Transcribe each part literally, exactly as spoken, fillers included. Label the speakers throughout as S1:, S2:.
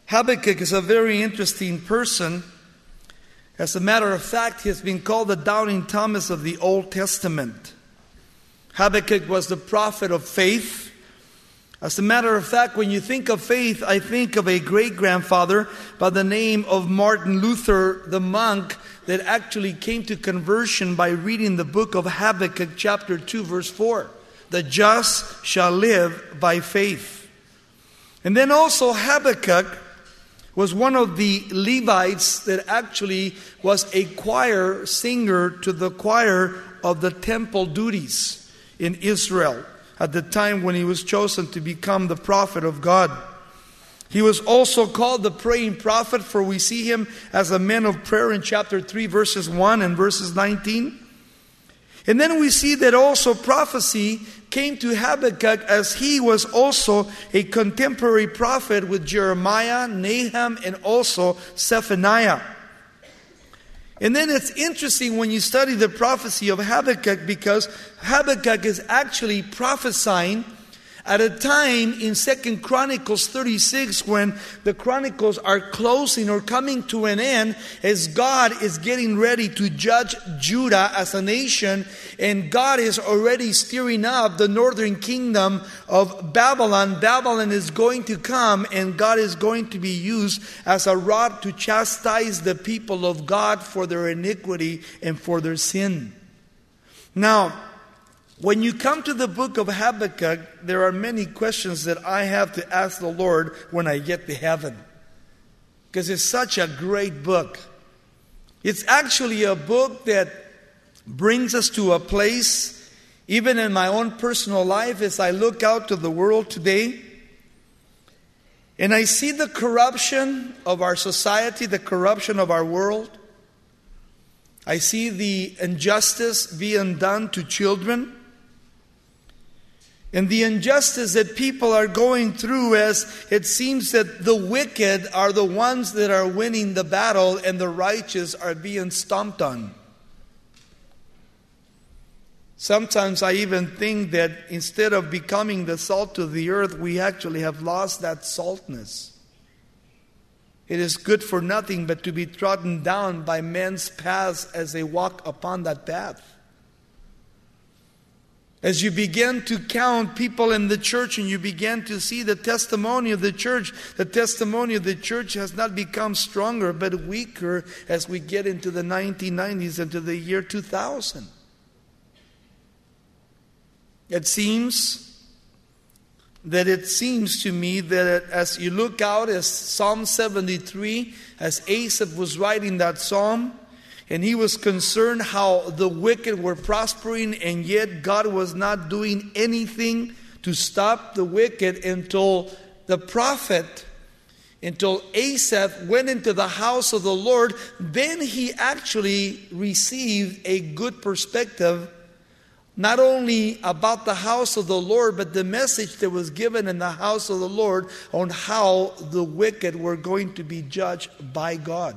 S1: Habakkuk is a very interesting person. As a matter of fact, he has been called the Doubting Thomas of the Old Testament. Habakkuk was the prophet of faith. As a matter of fact, when you think of faith, I think of a great-grandfather by the name of Martin Luther, the monk that actually came to conversion by reading the book of Habakkuk chapter two, verse four. The just shall live by faith. And then also Habakkuk was one of the Levites that actually was a choir singer to the choir of the temple duties in Israel at the time when he was chosen to become the prophet of God. He was also called the praying prophet, for we see him as a man of prayer in chapter three, verses one and verses nineteen. And then we see that also prophecy came to Habakkuk as he was also a contemporary prophet with Jeremiah, Nahum, and also Zephaniah. And then it's interesting when you study the prophecy of Habakkuk, because Habakkuk is actually prophesying at a time in Second Chronicles thirty-six, when the Chronicles are closing or coming to an end, as God is getting ready to judge Judah as a nation, and God is already stirring up the northern kingdom of Babylon. Babylon is going to come, and God is going to be used as a rod to chastise the people of God for their iniquity and for their sin. Now, when you come to the book of Habakkuk, there are many questions that I have to ask the Lord when I get to heaven. Because it's such a great book. It's actually a book that brings us to a place, even in my own personal life, as I look out to the world today, and I see the corruption of our society, the corruption of our world. I see the injustice being done to children. And the injustice that people are going through, as it seems that the wicked are the ones that are winning the battle and the righteous are being stomped on. Sometimes I even think that instead of becoming the salt of the earth, we actually have lost that saltness. It is good for nothing but to be trodden down by men's paths as they walk upon that path. As you begin to count people in the church and you begin to see the testimony of the church, the testimony of the church has not become stronger but weaker as we get into the nineteen nineties, into the year two thousand. It seems that it seems to me that as you look out, as Psalm seventy-three, as Asaph was writing that psalm, and he was concerned how the wicked were prospering, and yet God was not doing anything to stop the wicked until the prophet, until Asaph went into the house of the Lord. Then he actually received a good perspective, not only about the house of the Lord, but the message that was given in the house of the Lord on how the wicked were going to be judged by God.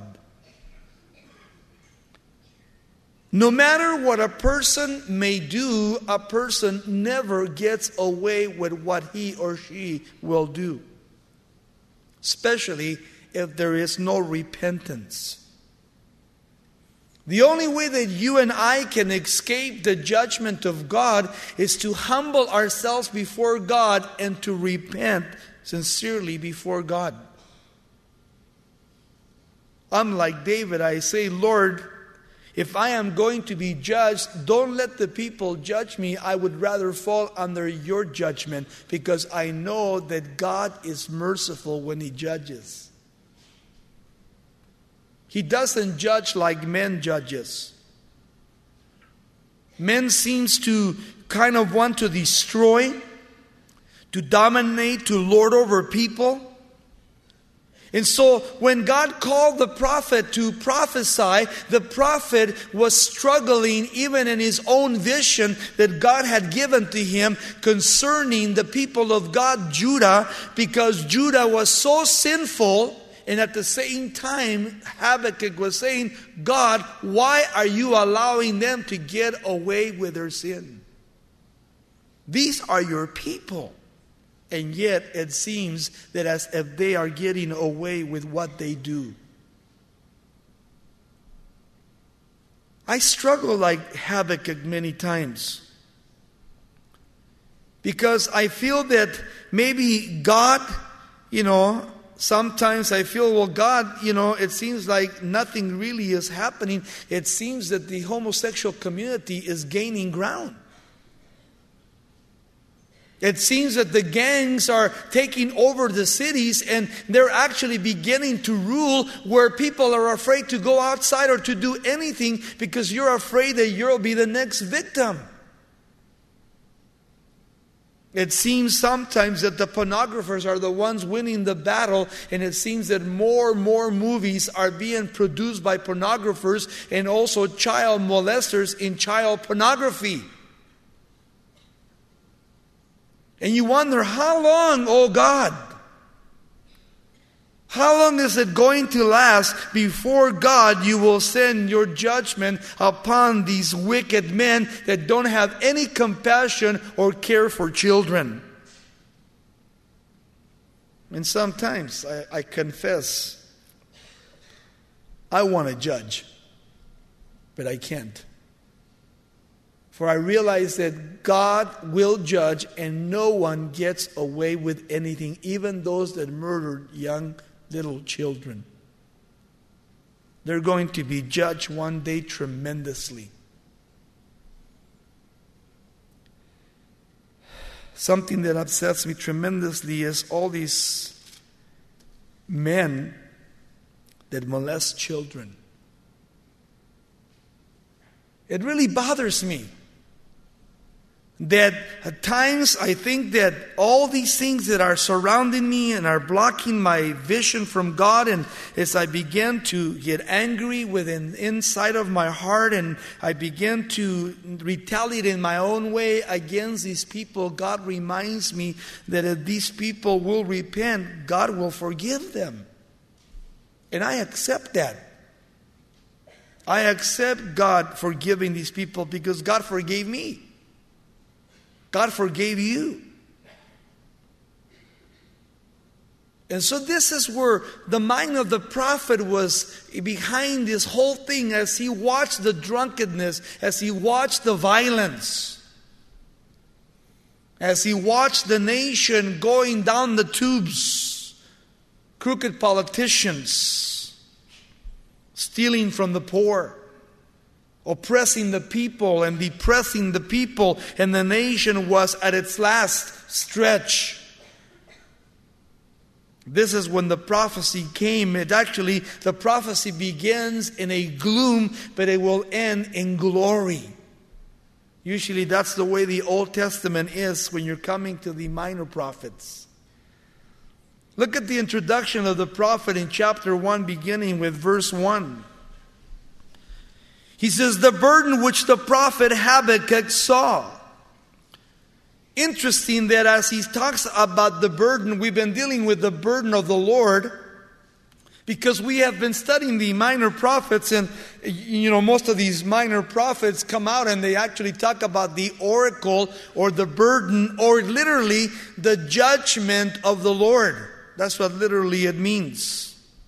S1: No matter what a person may do, a person never gets away with what he or she will do. Especially if there is no repentance. The only way that you and I can escape the judgment of God is to humble ourselves before God and to repent sincerely before God. I'm like David. I say, Lord, if I am going to be judged, don't let the people judge me. I would rather fall under your judgment, because I know that God is merciful when He judges. He doesn't judge like men judges. Men seems to kind of want to destroy, to dominate, to lord over people. And so when God called the prophet to prophesy, the prophet was struggling even in his own vision that God had given to him concerning the people of God, Judah, because Judah was so sinful. And at the same time, Habakkuk was saying, God, why are you allowing them to get away with their sin? These are your people. and yet it seems that as if they are getting away with what they do. I struggle like Habakkuk many times, because I feel that maybe God, you know, sometimes I feel, well, God, you know, it seems like nothing really is happening. It seems that the homosexual community is gaining ground. It seems that the gangs are taking over the cities, and they're actually beginning to rule where people are afraid to go outside or to do anything because you're afraid that you'll be the next victim. It seems sometimes that the pornographers are the ones winning the battle, and it seems that more and more movies are being produced by pornographers and also child molesters in child pornography. And you wonder, how long, oh God? How long is it going to last before God you will send your judgment upon these wicked men that don't have any compassion or care for children? And sometimes, I, I confess, I want to judge, but I can't. For I realize that God will judge, and no one gets away with anything, even those that murdered young little children. They're going to be judged one day tremendously. Something that upsets me tremendously is all these men that molest children. It really bothers me that at times I think that all these things that are surrounding me and are blocking my vision from God, and as I begin to get angry within inside of my heart and I begin to retaliate in my own way against these people, God reminds me that if these people will repent, God will forgive them. And I accept that. I accept God forgiving these people because God forgave me. God forgave you. And so this is where the mind of the prophet was behind this whole thing, as he watched the drunkenness, as he watched the violence, as he watched the nation going down the tubes, crooked politicians stealing from the poor, oppressing the people and depressing the people, and the nation was at its last stretch. This is when the prophecy came. It actually, the prophecy begins in a gloom, but it will end in glory. Usually that's the way the Old Testament is when you're coming to the minor prophets. Look at the introduction of the prophet in chapter one, beginning with verse one. He says, the burden which the prophet Habakkuk saw. Interesting that as he talks about the burden, we've been dealing with the burden of the Lord, because we have been studying the minor prophets, and you know, most of these minor prophets come out and they actually talk about the oracle or the burden, or literally the judgment of the Lord. That's what literally it means.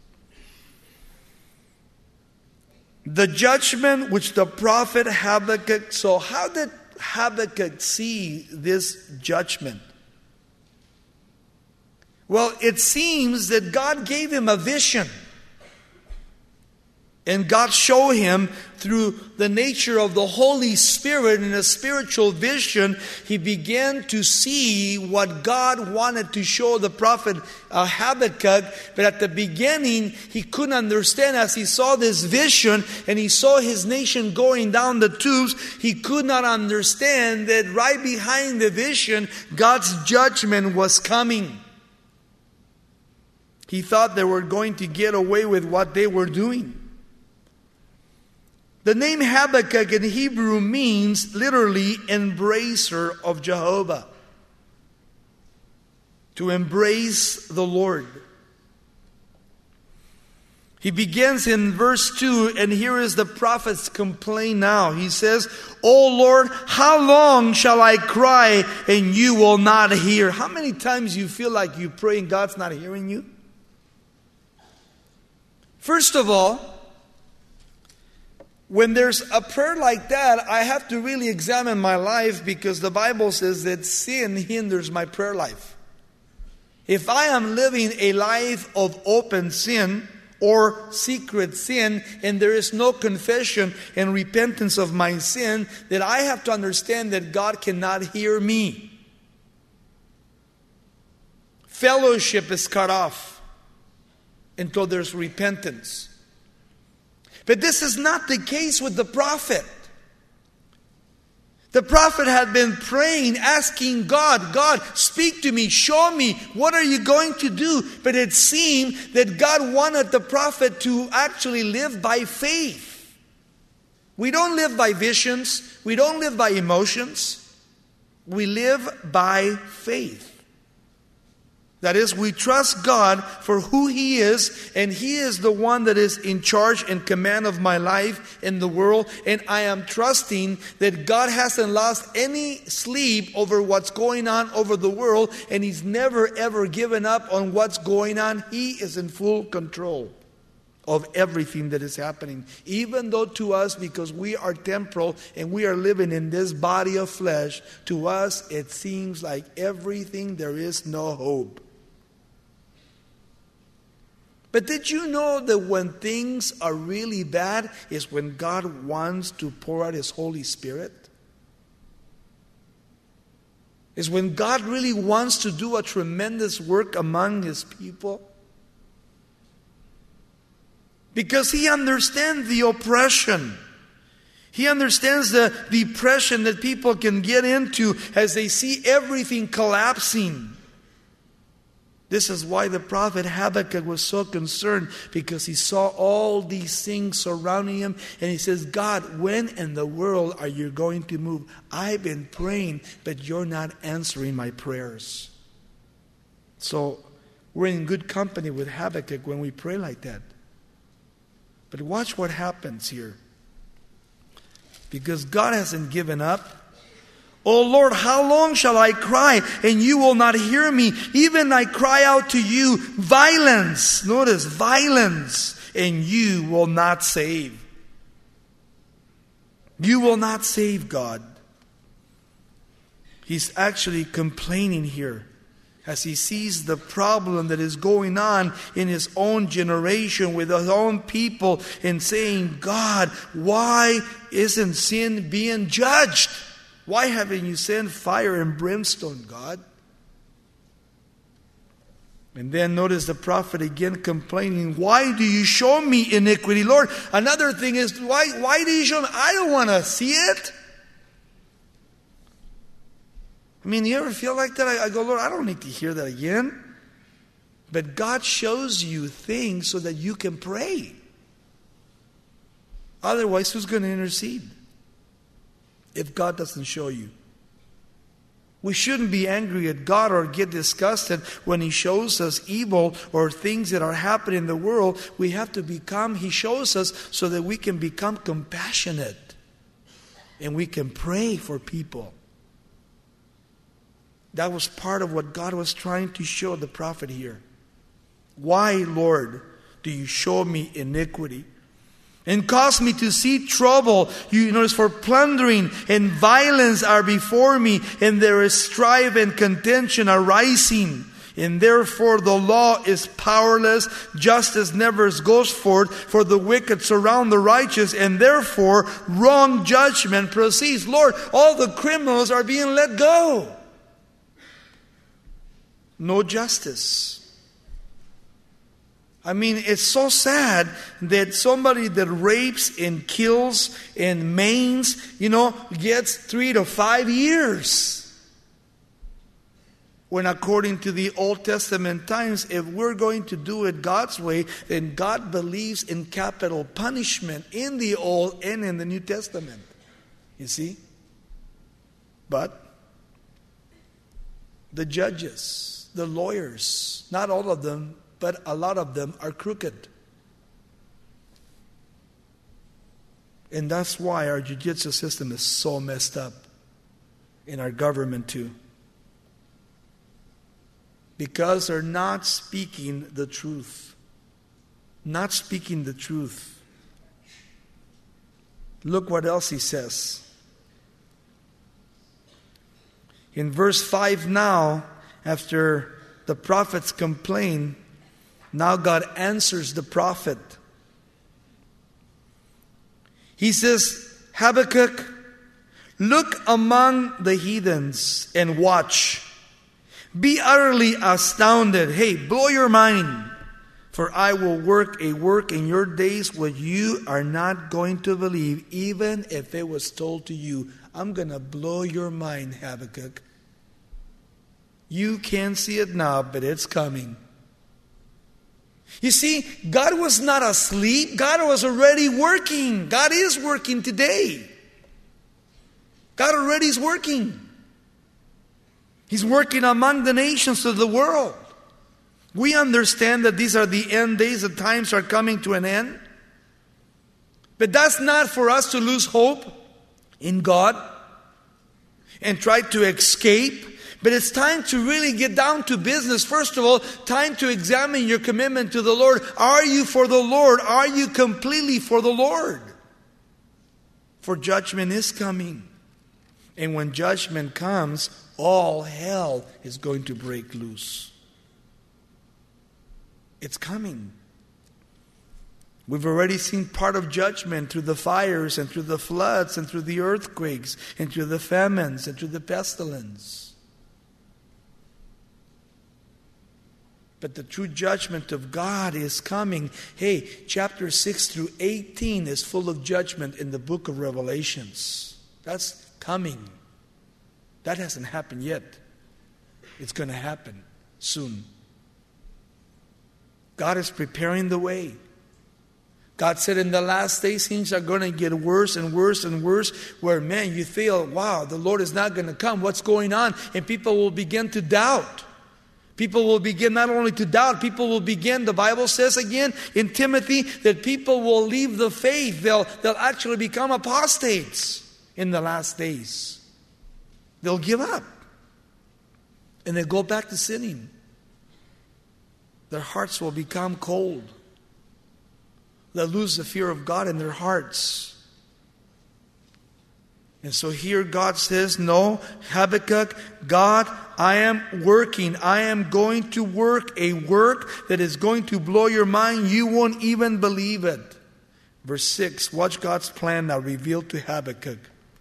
S1: The judgment which the prophet Habakkuk saw. How did Habakkuk see this judgment? Well, it seems that God gave him a vision. And God showed him through the nature of the Holy Spirit, in a spiritual vision, he began to see what God wanted to show the prophet uh, Habakkuk. But at the beginning, he couldn't understand. As he saw this vision and he saw his nation going down the tubes, he could not understand that right behind the vision, God's judgment was coming. He thought they were going to get away with what they were doing. The name Habakkuk in Hebrew means literally embracer of Jehovah. To embrace the Lord. He begins in verse two, and here is the prophet's complaint now. He says, "O Lord, how long shall I cry and you will not hear?" How many times you feel like you pray and God's not hearing you? First of all, when there's a prayer like that, I have to really examine my life, because the Bible says that sin hinders my prayer life. If I am living a life of open sin or secret sin, and there is no confession and repentance of my sin, then I have to understand that God cannot hear me. Fellowship is cut off until there's repentance. But this is not the case with the prophet. The prophet had been praying, asking God, "God, speak to me, show me, what are you going to do?" But it seemed that God wanted the prophet to actually live by faith. We don't live by visions. We don't live by emotions. We live by faith. That is, we trust God for who He is, and He is the one that is in charge and command of my life in the world. And I am trusting that God hasn't lost any sleep over what's going on over the world, and He's never ever given up on what's going on. He is in full control of everything that is happening. Even though to us, because we are temporal and we are living in this body of flesh, to us it seems like everything, there is no hope. But did you know that when things are really bad is when God wants to pour out His Holy Spirit? Is when God really wants to do a tremendous work among His people? Because He understands the oppression. He understands the depression that people can get into as they see everything collapsing. This is why the prophet Habakkuk was so concerned, because he saw all these things surrounding him, and he says, "God, when in the world are you going to move? I've been praying, but you're not answering my prayers." So we're in good company with Habakkuk when we pray like that. But watch what happens here. Because God hasn't given up. "O Lord, how long shall I cry and you will not hear me? Even I cry out to you, violence." Notice, violence, "and you will not save." You will not save, God. He's actually complaining here as he sees the problem that is going on in his own generation with his own people, and saying, "God, why isn't sin being judged? Why haven't you sent fire and brimstone, God?" And then notice the prophet again complaining, "Why do you show me iniquity, Lord?" Another thing is, why, why do you show me? I don't want to see it. I mean, you ever feel like that? I, I go, "Lord, I don't need to hear that again." But God shows you things so that you can pray. Otherwise, who's going to intercede if God doesn't show you? We shouldn't be angry at God or get disgusted when He shows us evil or things that are happening in the world. We have to become, He shows us so that we can become compassionate and we can pray for people. That was part of what God was trying to show the prophet here. "Why, Lord, do you show me iniquity and cause me to see trouble? You notice, for plundering and violence are before me, and there is strife and contention arising. And therefore the law is powerless, justice never goes forth, for the wicked surround the righteous, and therefore wrong judgment proceeds." Lord, all the criminals are being let go. No justice. I mean, it's so sad that somebody that rapes and kills and maims, you know, gets three to five years. When according to the Old Testament times, if we're going to do it God's way, then God believes in capital punishment in the Old and in the New Testament. You see? But the judges, the lawyers, not all of them, but a lot of them are crooked. And that's why our jiu-jitsu system is so messed up. In our government too. Because they're not speaking the truth. Not speaking the truth. Look what else he says. In verse five now, after the prophets complain, now God answers the prophet. He says, Habakkuk, look among the heathens and watch. Be utterly astounded. Hey, blow your mind. For I will work a work in your days which you are not going to believe, even if it was told to you. I'm going to blow your mind, Habakkuk. You can't see it now, but it's coming. You see, God was not asleep. God was already working. God is working today. God already is working. He's working among the nations of the world. We understand that these are the end days, the times are coming to an end. But that's not for us to lose hope in God and try to escape. But it's time to really get down to business. First of all, time to examine your commitment to the Lord. Are you for the Lord? Are you completely for the Lord? For judgment is coming. And when judgment comes, all hell is going to break loose. It's coming. We've already seen part of judgment through the fires and through the floods and through the earthquakes and through the famines and through the pestilence. But the true judgment of God is coming. Hey, chapter six through eighteen is full of judgment in the book of Revelations. That's coming. That hasn't happened yet. It's going to happen soon. God is preparing the way. God said in the last days things are going to get worse and worse and worse, where, man, you feel, wow, the Lord is not going to come. What's going on? And people will begin to doubt. People will begin not only to doubt, people will begin, the Bible says again in Timothy, that people will leave the faith. They'll, they'll actually become apostates in the last days. They'll give up. And they'll go back to sinning. Their hearts will become cold. They'll lose the fear of God in their hearts. And so here God says, no, Habakkuk, God, I am working. I am going to work a work that is going to blow your mind. You won't even believe it. Verse six, watch God's plan now revealed to Habakkuk.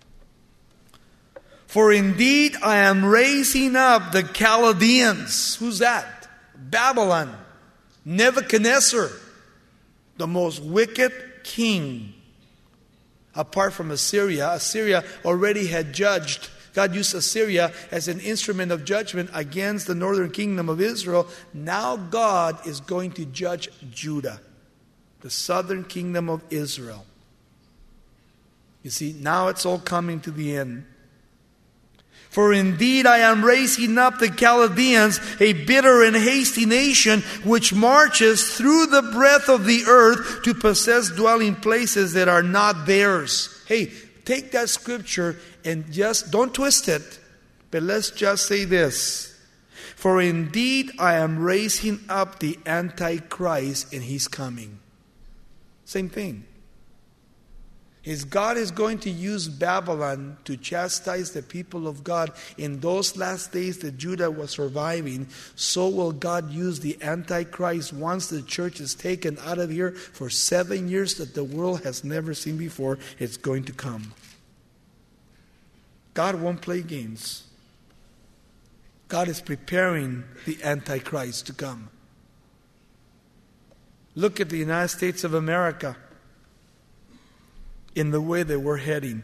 S1: For indeed I am raising up the Chaldeans. Who's that? Babylon. Nebuchadnezzar, the most wicked king. Apart from Assyria, Assyria already had judged. God used Assyria as an instrument of judgment against the northern kingdom of Israel. Now God is going to judge Judah, the southern kingdom of Israel. You see, now it's all coming to the end. For indeed I am raising up the Chaldeans, a bitter and hasty nation, which marches through the breadth of the earth to possess dwelling places that are not theirs. Hey, take that scripture and just, don't twist it, but let's just say this. For indeed I am raising up the Antichrist, and he's coming. Same thing. Is God is going to use Babylon to chastise the people of God in those last days that Judah was surviving. So will God use the Antichrist once the church is taken out of here for seven years that the world has never seen before. It's going to come. God won't play games. God is preparing the Antichrist to come. Look at the United States of America. In the way that we're heading.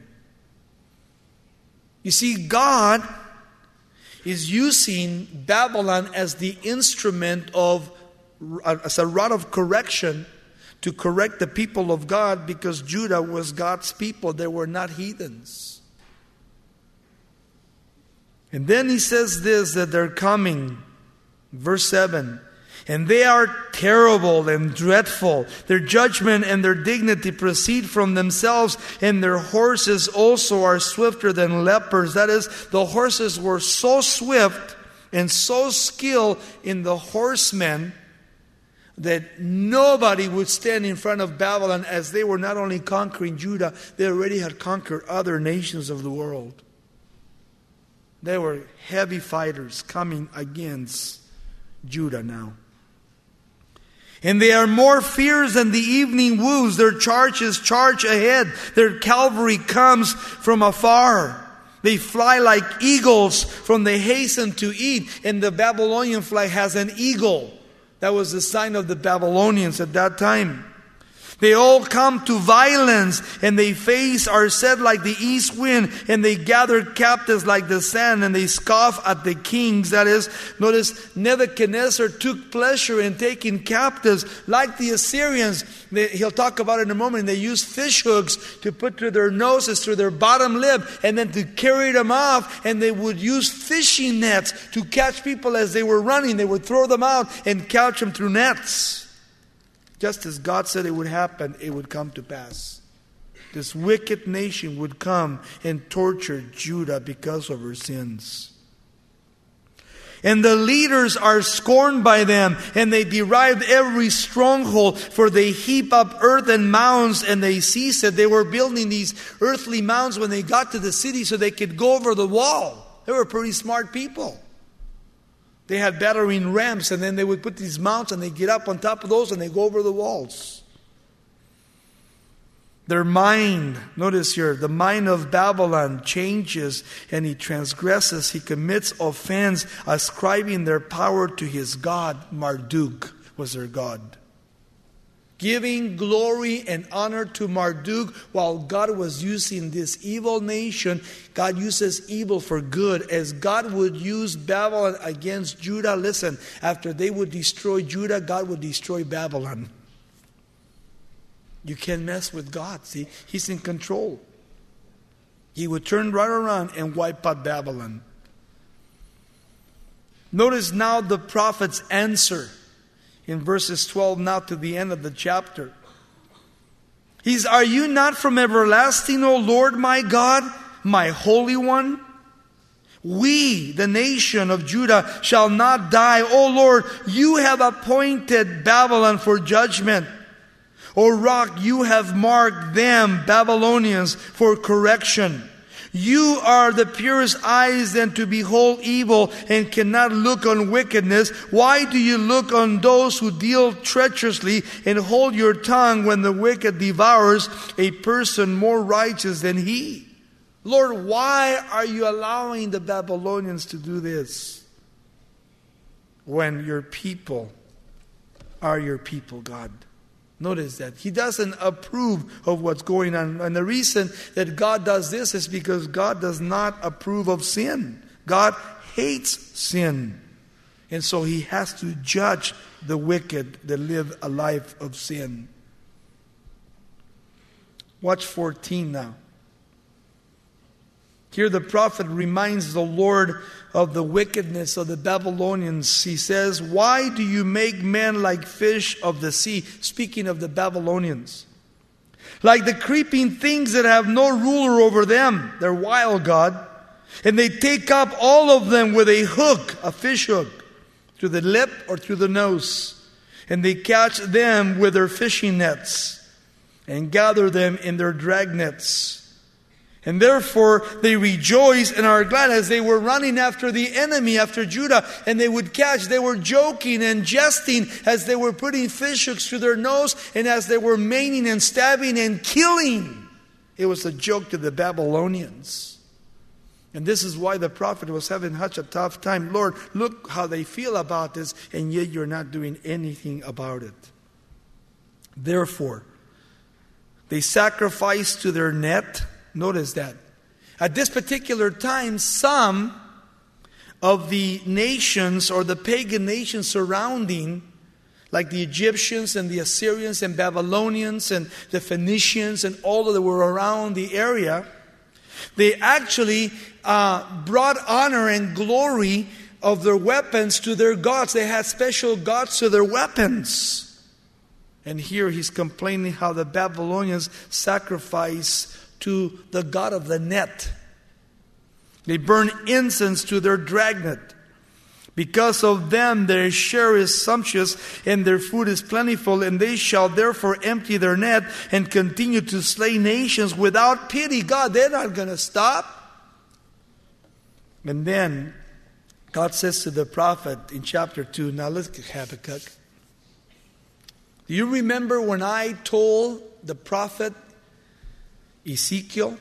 S1: You see, God is using Babylon as the instrument of, as a rod of correction to correct the people of God, because Judah was God's people. They were not heathens. And then he says this, that they're coming. Verse seven. And they are terrible and dreadful. Their judgment and their dignity proceed from themselves, and their horses also are swifter than leopards. That is, the horses were so swift and so skilled in the horsemen that nobody would stand in front of Babylon, as they were not only conquering Judah, they already had conquered other nations of the world. They were heavy fighters coming against Judah now. And they are more fierce than the evening woos. Their charges charge ahead. Their cavalry comes from afar. They fly like eagles, from they hasten to eat. And the Babylonian flag has an eagle. That was the sign of the Babylonians at that time. They all come to violence, and they face are set like the east wind, and they gather captives like the sand, and they scoff at the kings. That is, notice Nebuchadnezzar took pleasure in taking captives like the Assyrians. They, he'll talk about it in a moment. They used fish hooks to put through their noses, through their bottom lip, and then to carry them off. And they would use fishing nets to catch people as they were running. They would throw them out and catch them through nets. Just as God said it would happen, it would come to pass. This wicked nation would come and torture Judah because of her sins. And the leaders are scorned by them, and they deride every stronghold, for they heap up earthen mounds and they seize it. They were building these earthly mounds when they got to the city so they could go over the wall. They were pretty smart people. They had battering rams, and then they would put these mounts and they get up on top of those and they go over the walls. Their mind, notice here, the mind of Babylon changes, and he transgresses, he commits offense, ascribing their power to his god. Marduk was their god. Giving glory and honor to Marduk, while God was using this evil nation. God uses evil for good. As God would use Babylon against Judah, listen, after they would destroy Judah, God would destroy Babylon. You can't mess with God, see? He's in control. He would turn right around and wipe out Babylon. Notice now the prophet's answer. In verses twelve now to the end of the chapter. He's, are you not from everlasting, O Lord my God, my Holy One? We, the nation of Judah, shall not die. O Lord, you have appointed Babylon for judgment. O rock, you have marked them, Babylonians, for correction. You are the purest eyes than to behold evil, and cannot look on wickedness. Why do you look on those who deal treacherously, and hold your tongue when the wicked devours a person more righteous than he? Lord, why are you allowing the Babylonians to do this when your people are your people, God? Notice that. He doesn't approve of what's going on. And the reason that God does this is because God does not approve of sin. God hates sin. And so he has to judge the wicked that live a life of sin. Watch fourteen now. Here the prophet reminds the Lord of the wickedness of the Babylonians. He says, why do you make men like fish of the sea? Speaking of the Babylonians. Like the creeping things that have no ruler over them. They're wild, God. And they take up all of them with a hook, a fish hook, through the lip or through the nose. And they catch them with their fishing nets and gather them in their drag nets. And therefore they rejoice and are glad as they were running after the enemy, after Judah, and they would catch. They were joking and jesting as they were putting fish hooks through their nose, and as they were maiming and stabbing and killing. It was a joke to the Babylonians. And this is why the prophet was having such a tough time. Lord, look how they feel about this, and yet you're not doing anything about it. Therefore, they sacrifice to their net. Notice that. At this particular time, some of the nations or the pagan nations surrounding, like the Egyptians and the Assyrians and Babylonians and the Phoenicians and all that were around the area, they actually uh, brought honor and glory of their weapons to their gods. They had special gods to their weapons. And here he's complaining how the Babylonians sacrifice to the god of the net. They burn incense to their dragnet. Because of them their share is sumptuous and their food is plentiful, and they shall therefore empty their net and continue to slay nations without pity. God, they're not going to stop. And then God says to the prophet in chapter two, now look at Habakkuk. Do you remember when I told the prophet Ezekiel,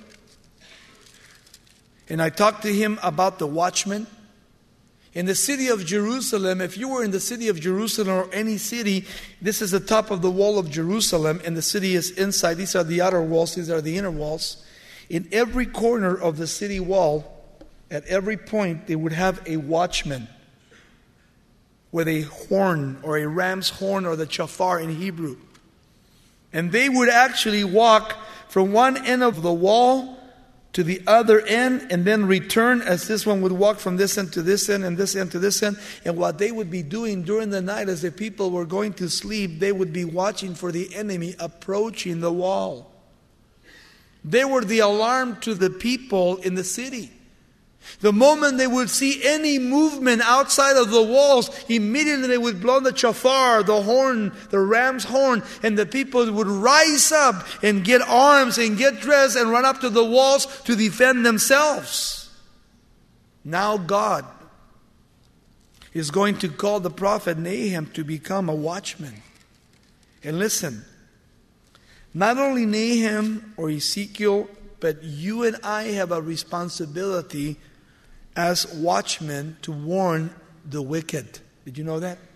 S1: and I talked to him about the watchman? In the city of Jerusalem, if you were in the city of Jerusalem or any city, this is the top of the wall of Jerusalem, and the city is inside. These are the outer walls, these are the inner walls. In every corner of the city wall, at every point, they would have a watchman with a horn or a ram's horn or the shofar in Hebrew. And they would actually walk from one end of the wall to the other end and then return, as this one would walk from this end to this end and this end to this end. And what they would be doing during the night as the people were going to sleep, they would be watching for the enemy approaching the wall. They were the alarm to the people in the city. The moment they would see any movement outside of the walls, immediately they would blow the shofar, the horn, the ram's horn, and the people would rise up and get arms and get dressed and run up to the walls to defend themselves. Now God is going to call the prophet Nahum to become a watchman. And listen, not only Nahum or Ezekiel, but you and I have a responsibility as watchmen to warn the wicked. Did you know that?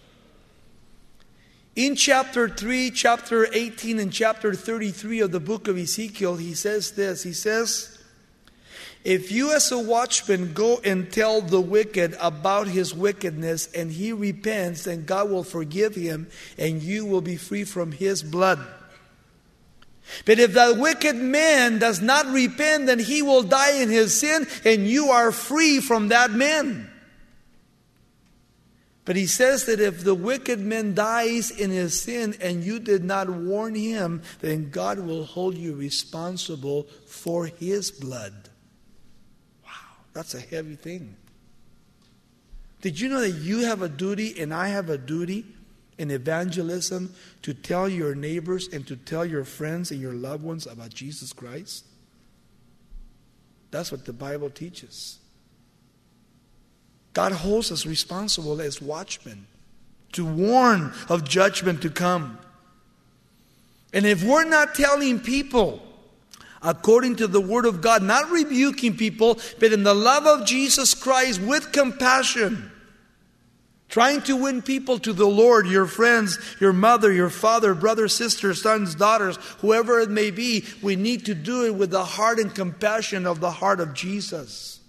S1: In chapter three, chapter eighteen, and chapter thirty-three of the book of Ezekiel, he says this. He says, if you as a watchman go and tell the wicked about his wickedness and he repents, then God will forgive him and you will be free from his blood. But if that wicked man does not repent, then he will die in his sin and you are free from that man. But he says that if the wicked man dies in his sin and you did not warn him, then God will hold you responsible for his blood. Wow, that's a heavy thing. Did you know that you have a duty and I have a duty in evangelism to tell your neighbors and to tell your friends and your loved ones about Jesus Christ? That's what the Bible teaches. God holds us responsible as watchmen to warn of judgment to come. And if we're not telling people according to the Word of God, not rebuking people, but in the love of Jesus Christ with compassion, trying to win people to the Lord, your friends, your mother, your father, brother, sister, sons, daughters, whoever it may be, we need to do it with the heart and compassion of the heart of Jesus.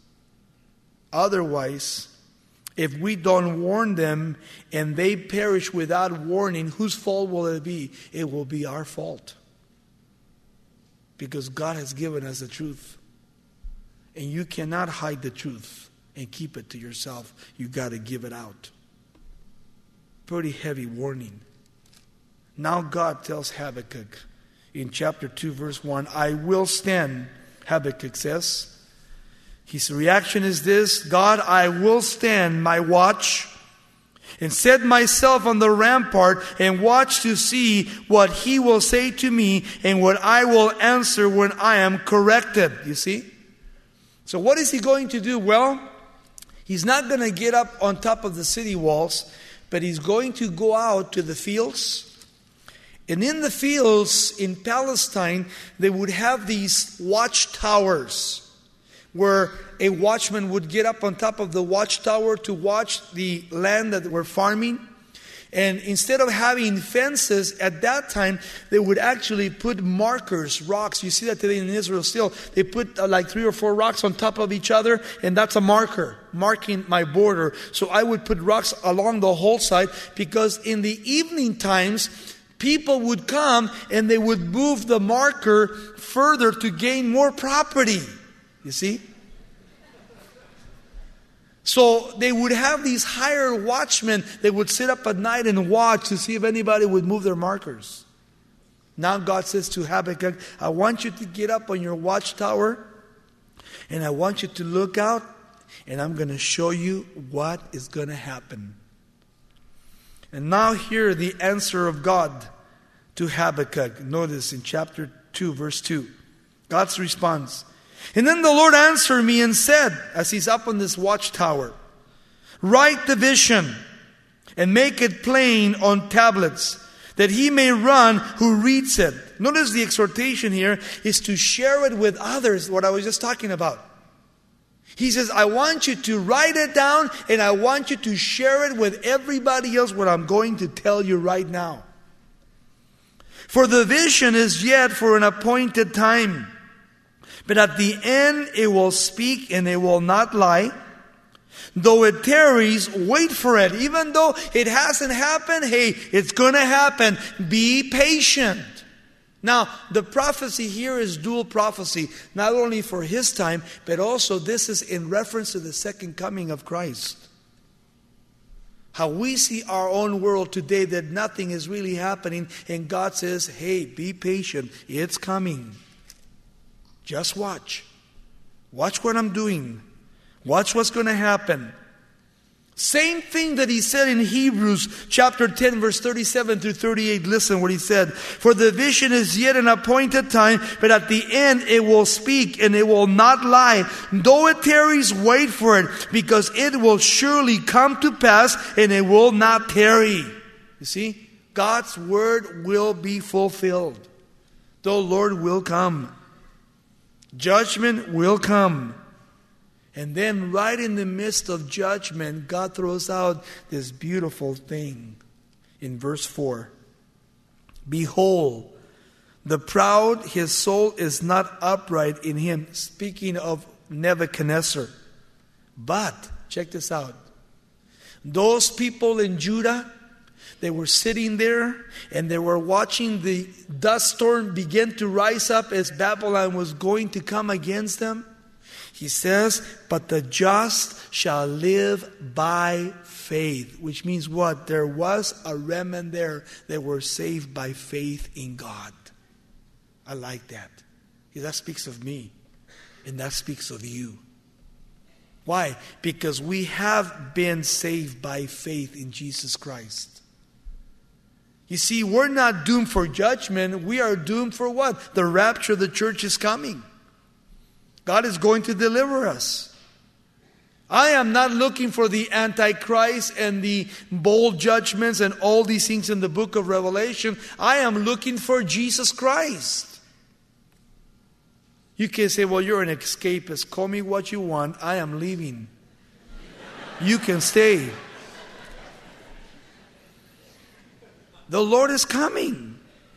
S1: Otherwise, if we don't warn them and they perish without warning, whose fault will it be? It will be our fault. Because God has given us the truth. And you cannot hide the truth and keep it to yourself. You've got to give it out. Pretty heavy warning. Now God tells Habakkuk in chapter two verse one, I will stand, Habakkuk says. His reaction is this: God, I will stand my watch and set myself on the rampart and watch to see what he will say to me and what I will answer when I am corrected. You see? So what is he going to do? Well, he's not going to get up on top of the city walls, but he's going to go out to the fields. And in the fields in Palestine, they would have these watchtowers where a watchman would get up on top of the watchtower to watch the land that we're farming. And instead of having fences at that time, they would actually put markers, rocks. You see that today in Israel still. They put uh, like three or four rocks on top of each other, and that's a marker, marking my border. So I would put rocks along the whole side, because in the evening times, people would come and they would move the marker further to gain more property. You see? So they would have these hired watchmen that would sit up at night and watch to see if anybody would move their markers. Now God says to Habakkuk, I want you to get up on your watchtower and I want you to look out and I'm going to show you what is going to happen. And now hear the answer of God to Habakkuk. Notice in chapter two, verse two. God's response. And then the Lord answered me and said, as he's up on this watchtower, write the vision and make it plain on tablets, that he may run who reads it. Notice the exhortation here is to share it with others, what I was just talking about. He says, I want you to write it down and I want you to share it with everybody else, what I'm going to tell you right now. For the vision is yet for an appointed time. But at the end it will speak and it will not lie. Though it tarries, wait for it. Even though it hasn't happened, hey, it's going to happen. Be patient. Now, the prophecy here is dual prophecy. Not only for his time, but also this is in reference to the second coming of Christ. How we see our own world today that nothing is really happening. And God says, hey, be patient. It's coming. Just watch. Watch what I'm doing. Watch what's going to happen. Same thing that he said in Hebrews chapter ten, verse thirty-seven through thirty-eight. Listen what he said. For the vision is yet an appointed time, but at the end it will speak and it will not lie. Though it tarries, wait for it, because it will surely come to pass and it will not tarry. You see, God's word will be fulfilled. The Lord will come. Judgment will come. And then right in the midst of judgment, God throws out this beautiful thing in verse four. Behold, the proud, his soul is not upright in him. Speaking of Nebuchadnezzar. But, check this out. Those people in Judah, they were sitting there and they were watching the dust storm begin to rise up as Babylon was going to come against them. He says, but the just shall live by faith. Which means what? There was a remnant there that were saved by faith in God. I like that. That speaks of me. And that speaks of you. Why? Because we have been saved by faith in Jesus Christ. You see, we're not doomed for judgment. We are doomed for what? The rapture of the church is coming. God is going to deliver us. I am not looking for the Antichrist and the bold judgments and all these things in the book of Revelation. I am looking for Jesus Christ. You can say, well, you're an escapist. Call me what you want. I am leaving. You can stay. The Lord is coming.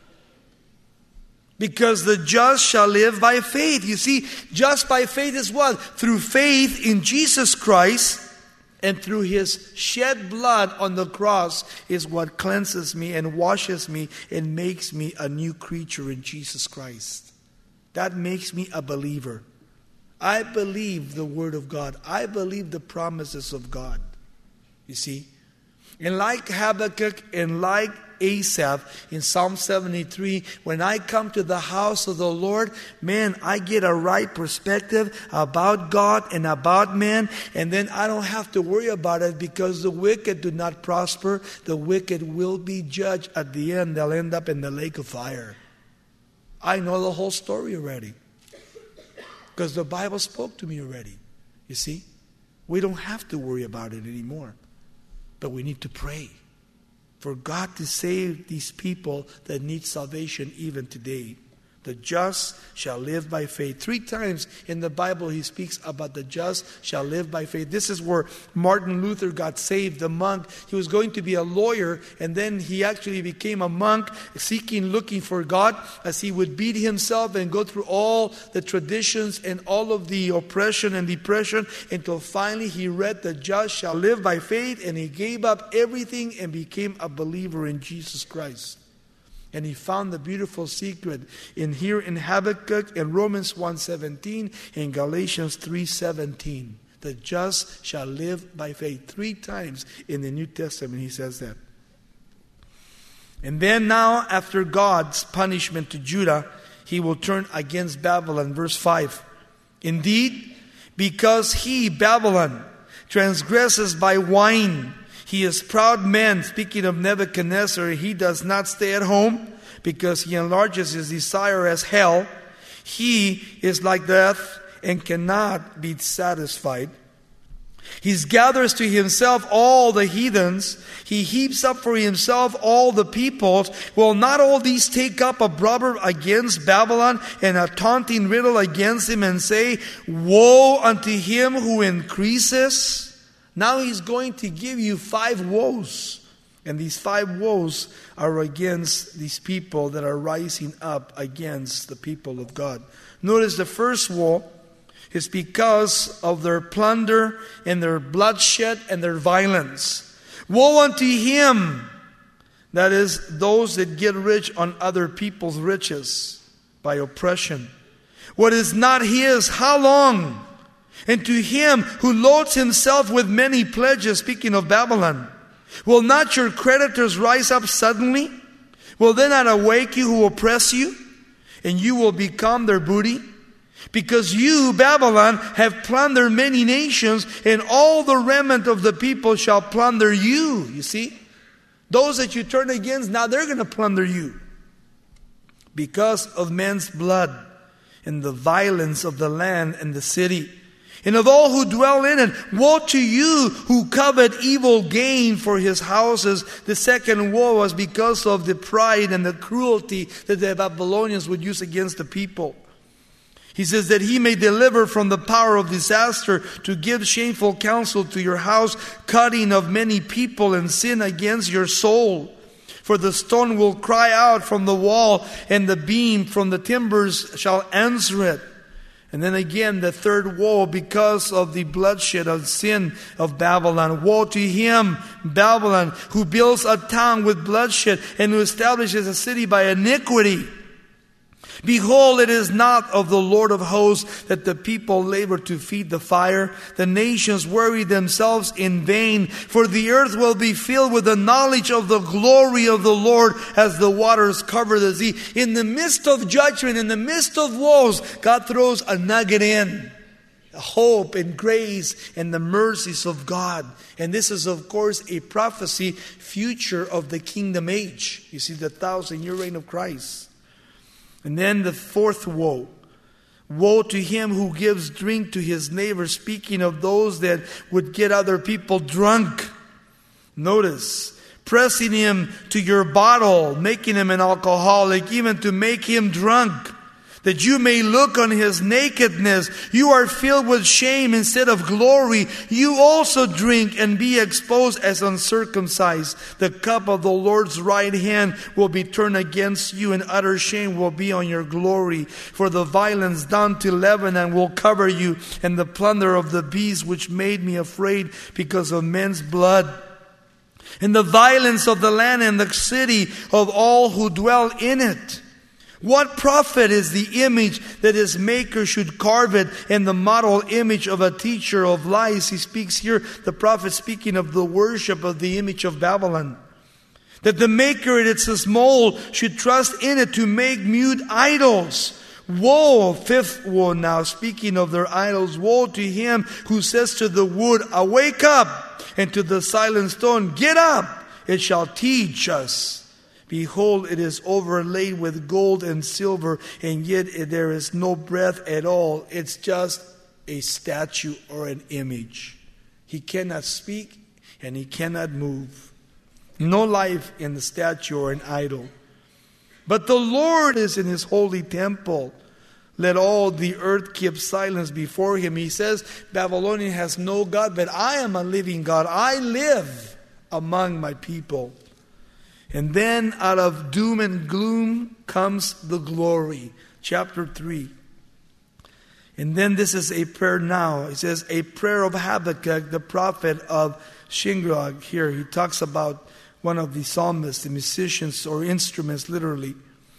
S1: Because the just shall live by faith. You see, just by faith is what? Through faith in Jesus Christ and through his shed blood on the cross is what cleanses me and washes me and makes me a new creature in Jesus Christ. That makes me a believer. I believe the word of God. I believe the promises of God. You see? And like Habakkuk and like Asaph in Psalm seventy-three, when I come to the house of the Lord, man, I get a right perspective about God and about man, and then I don't have to worry about it because the wicked do not prosper. The wicked will be judged at the end. They'll end up in the lake of fire. I know the whole story already because the Bible spoke to me already. You see, we don't have to worry about it anymore, but we need to pray for God to save these people that need salvation even today. The just shall live by faith. Three times in the Bible he speaks about the just shall live by faith. This is where Martin Luther got saved, the monk. He was going to be a lawyer, and then he actually became a monk, seeking, looking for God, as he would beat himself and go through all the traditions and all of the oppression and depression, until finally he read the just shall live by faith, and he gave up everything and became a believer in Jesus Christ. And he found the beautiful secret in here in Habakkuk and Romans one seventeen and Galatians three seventeen. The just shall live by faith. Three times in the New Testament he says that. And then now, after God's punishment to Judah, he will turn against Babylon. Verse five. Indeed, because he, Babylon, transgresses by wine, he is proud man. Speaking of Nebuchadnezzar, he does not stay at home because he enlarges his desire as hell. He is like death and cannot be satisfied. He gathers to himself all the heathens. He heaps up for himself all the peoples. Will not all these take up a brother against Babylon and a taunting riddle against him and say, woe unto him who increases? Now he's going to give you five woes. And these five woes are against these people that are rising up against the people of God. Notice the first woe is because of their plunder and their bloodshed and their violence. Woe unto him, that is, those that get rich on other people's riches by oppression. What is not his, how long? And to him who loads himself with many pledges, speaking of Babylon. Will not your creditors rise up suddenly? Will they not awake you who oppress you? And you will become their booty? Because you, Babylon, have plundered many nations, and all the remnant of the people shall plunder you. You see? Those that you turn against, now they're going to plunder you. Because of men's blood and the violence of the land and the city. And of all who dwell in it, woe to you who covet evil gain for his houses. The second woe was because of the pride and the cruelty that the Babylonians would use against the people. He says that he may deliver from the power of disaster, to give shameful counsel to your house, cutting of many people and sin against your soul. For the stone will cry out from the wall, and the beam from the timbers shall answer it. And then again, the third woe, because of the bloodshed of sin of Babylon. Woe to him, Babylon, who builds a town with bloodshed and who establishes a city by iniquity. Behold, it is not of the Lord of hosts that the people labor to feed the fire. The nations worry themselves in vain, for the earth will be filled with the knowledge of the glory of the Lord as the waters cover the sea. In the midst of judgment, in the midst of woes, God throws a nugget in. Hope and grace and the mercies of God. And this is, of course, a prophecy future of the kingdom age. You see, the thousand year reign of Christ. And then the fourth woe. Woe to him who gives drink to his neighbor, speaking of those that would get other people drunk. Notice, pressing him to your bottle, making him an alcoholic, even to make him drunk, that you may look on his nakedness. You are filled with shame instead of glory. You also drink and be exposed as uncircumcised. The cup of the Lord's right hand will be turned against you, and utter shame will be on your glory. For the violence done to Lebanon will cover you, and the plunder of the beast which made me afraid because of men's blood. And the violence of the land and the city of all who dwell in it. What profit is the image that his maker should carve it, and the model image of a teacher of lies? He speaks here, the prophet speaking of the worship of the image of Babylon. That the maker in its mold should trust in it to make mute idols. Woe, fifth woe now, speaking of their idols. Woe to him who says to the wood, awake up, and to the silent stone, get up, it shall teach us. Behold, it is overlaid with gold and silver, and yet there is no breath at all. It's just a statue or an image. He cannot speak and he cannot move. No life in the statue or an idol. But the Lord is in his holy temple. Let all the earth keep silence before him. He says, Babylonian has no God, but I am a living God. I live among my people. And then out of doom and gloom comes the glory. Chapter three. And then this is a prayer now. It says, a prayer of Habakkuk, the prophet of Shingrog. Here he talks about one of the psalmists, the musicians or instruments literally.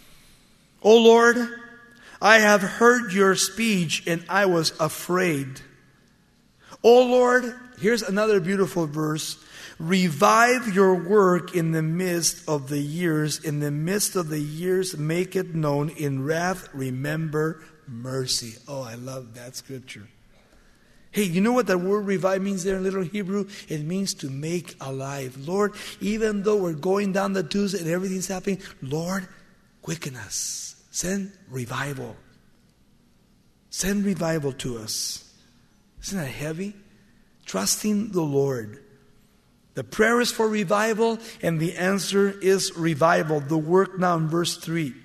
S1: O Lord, I have heard your speech and I was afraid. O Lord, here's another beautiful verse. Revive your work in the midst of the years. In the midst of the years, make it known. In wrath, remember mercy. Oh, I love that scripture. Hey, you know what that word revive means there in Little Hebrew? It means to make alive. Lord, even though we're going down the tubes and everything's happening, Lord, quicken us. Send revival. Send revival to us. Isn't that heavy? Trusting the Lord. The prayer is for revival, and the answer is revival. The work now in verse three.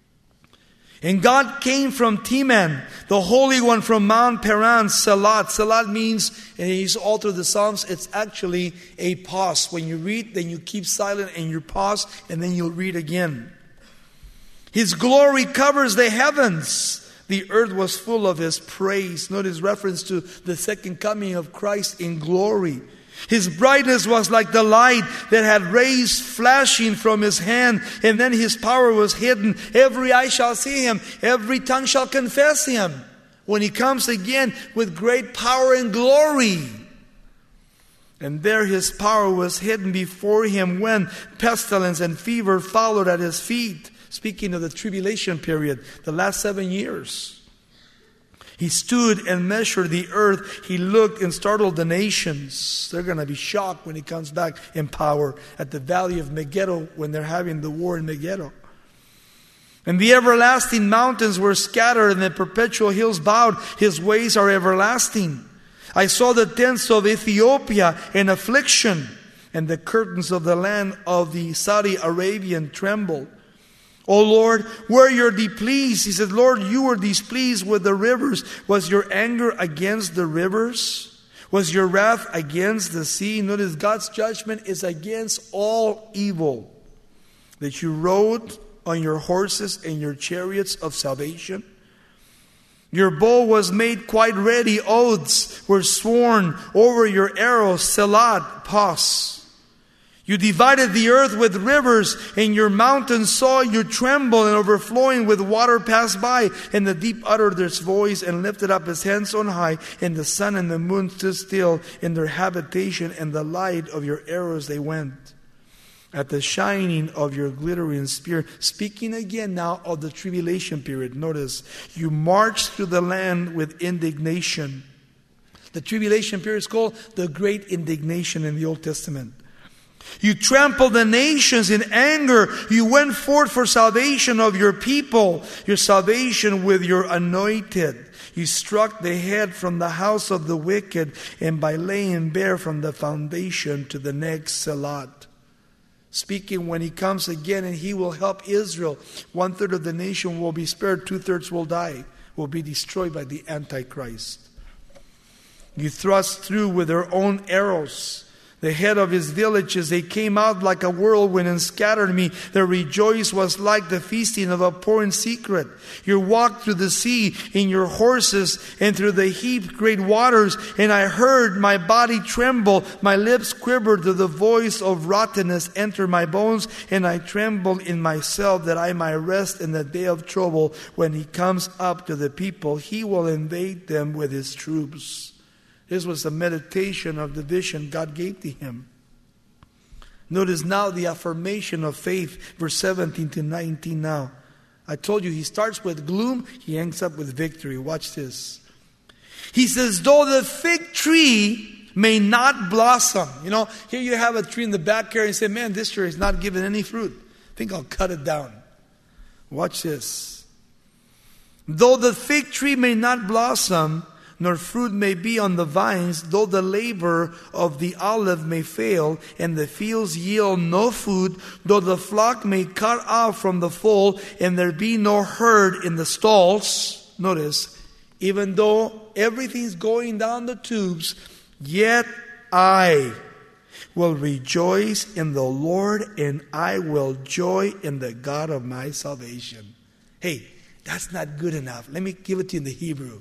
S1: And God came from Teman, the Holy One from Mount Paran, Salat. Salat means, and he's altered the Psalms, it's actually a pause. When you read, then you keep silent and you pause, and then you'll read again. His glory covers the heavens. The earth was full of His praise. Notice reference to the second coming of Christ in glory. His brightness was like the light that had rays flashing from His hand, and then His power was hidden. Every eye shall see Him, every tongue shall confess Him, when He comes again with great power and glory. And there His power was hidden before Him when pestilence and fever followed at His feet. Speaking of the tribulation period, the last seven years. He stood and measured the earth. He looked and startled the nations. They're going to be shocked when He comes back in power at the valley of Megiddo, when they're having the war in Megiddo. And the everlasting mountains were scattered, and the perpetual hills bowed. His ways are everlasting. I saw the tents of Ethiopia in affliction, and the curtains of the land of the Saudi Arabian trembled. O Lord, were you displeased? He said, Lord, you were displeased with the rivers. Was your anger against the rivers? Was your wrath against the sea? Notice God's judgment is against all evil. That you rode on your horses and your chariots of salvation. Your bow was made quite ready. Oaths were sworn over your arrows. Selah, pause. You divided the earth with rivers, and your mountains saw you tremble, and overflowing with water passed by. And the deep uttered its voice and lifted up its hands on high, and the sun and the moon stood still in their habitation, and the light of your arrows they went. At the shining of your glittering spear. Speaking again now of the tribulation period. Notice, you marched through the land with indignation. The tribulation period is called the Great Indignation in the Old Testament. You trampled the nations in anger. You went forth for salvation of your people, your salvation with your anointed. You struck the head from the house of the wicked, and by laying bare from the foundation to the next Selah. Speaking when He comes again, and He will help Israel. One third of the nation will be spared, two thirds will die, will be destroyed by the Antichrist. You thrust through with their own arrows the head of His villages. They came out like a whirlwind and scattered me. Their rejoice was like the feasting of a poor in secret. You walked through the sea in your horses, and through the heaped great waters. And I heard my body tremble. My lips quivered to the voice of rottenness enter my bones. And I trembled in myself that I might rest in the day of trouble. When He comes up to the people, He will invade them with His troops. This was the meditation of the vision God gave to him. Notice now the affirmation of faith, verse seventeen to nineteen now. I told you he starts with gloom, he ends up with victory. Watch this. He says, though the fig tree may not blossom. You know, here you have a tree in the backyard and you say, man, this tree is not giving any fruit. I think I'll cut it down. Watch this. Though the fig tree may not blossom, nor fruit may be on the vines, though the labor of the olive may fail, and the fields yield no food, though the flock may cut off from the fold, and there be no herd in the stalls. Notice, even though everything's going down the tubes, yet I will rejoice in the Lord, and I will joy in the God of my salvation. Hey, that's not good enough. Let me give it to you in the Hebrew.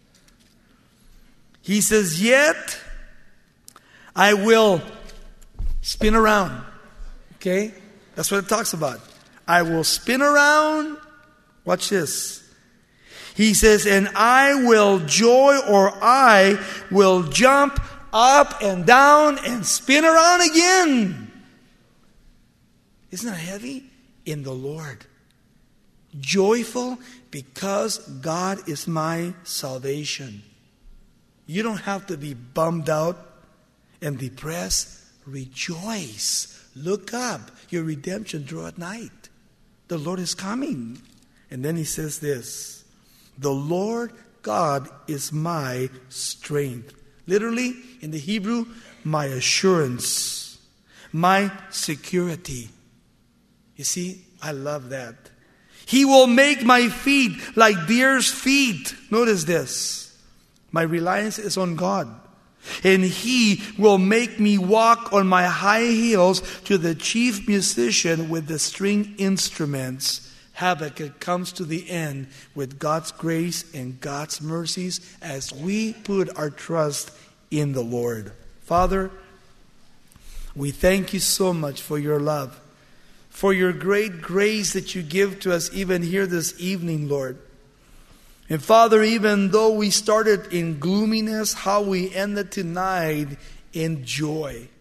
S1: He says, yet I will spin around. Okay? That's what it talks about. I will spin around. Watch this. He says, and I will joy, or I will jump up and down and spin around again. Isn't that heavy? In the Lord. Joyful because God is my salvation. You don't have to be bummed out and depressed. Rejoice. Look up. Your redemption draweth nigh. The Lord is coming. And then he says this. The Lord God is my strength. Literally, in the Hebrew, my assurance. My security. You see, I love that. He will make my feet like deer's feet. Notice this. My reliance is on God. And He will make me walk on my high heels to the chief musician with the string instruments. Habakkuk comes to the end with God's grace and God's mercies as we put our trust in the Lord. Father, we thank you so much for your love, for your great grace that you give to us even here this evening, Lord. And Father, even though we started in gloominess, how we ended tonight in joy.